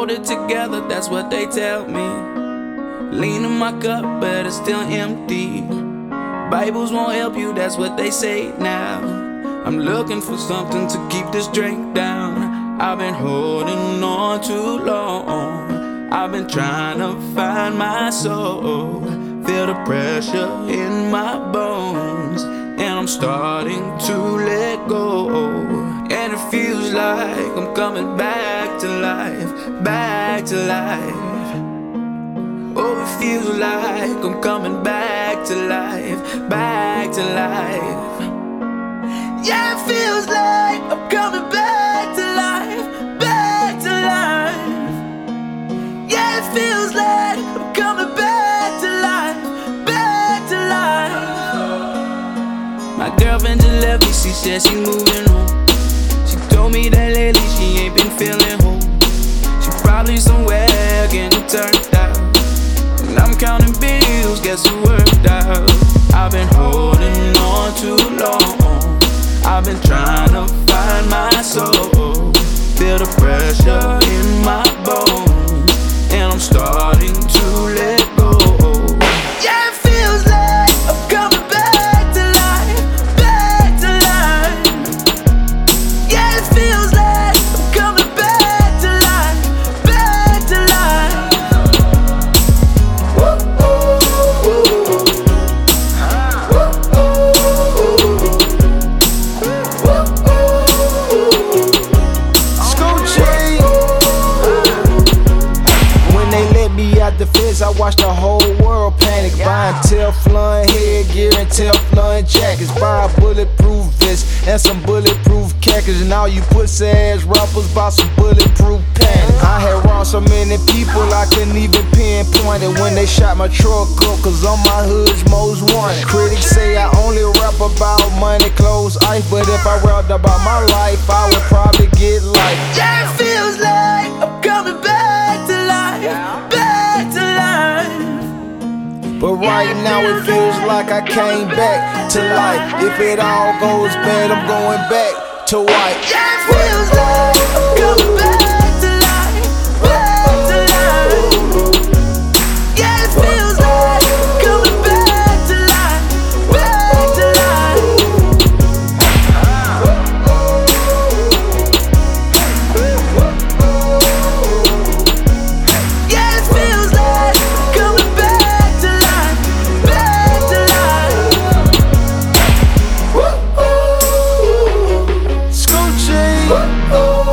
hold it together, that's what they tell me. Lean in my cup, but it's still empty. Bibles won't help you, that's what they say now. I'm looking for something to keep this drink down. I've been holding on too long. I've been trying to find my soul. Feel the pressure in my bones, and I'm starting to let go. And it feels like I'm coming back to life, back to life. Oh, it feels like I'm coming back to life, back to life. Yeah, it feels like I'm coming back to life, back to life. Yeah, it feels like I'm coming back to life, back to life. My girlfriend just left me, she said she's moving home. She told me that lately she ain't been feeling home. She probably somewhere getting turned out, and I'm counting bills, guess who worked out? I've been holding on too long. I've been trying to find my soul. Feel the pressure in my bones, and I'm starting to let go. Yeah, it feels like I'm coming back to life, back to life. Yeah, it feels like I'm coming back to life, back to life. The feds, I watched the whole world panic. Buying Teflon headgear and Teflon jackets. Buy bulletproof vests and some bulletproof khakis. And all you pussy ass rappers buy some bulletproof pants. I had wronged so many people I couldn't even pinpoint it when they shot my truck up, cause I'm my hood's most wanted. Critics say I only rap about money, clothes, ice, but if I rapped about my life, I would probably get life. Yeah, it feels like I'm coming back to life, back to life. But right now it feels like I came back to life. If it all goes bad, I'm going back to white. Yeah, it feels like I'm coming back to life, back to life. Yeah, it feels like I'm coming back to life, back to life. Yeah, it feels like I'm coming back to life, back to life. Scoochie.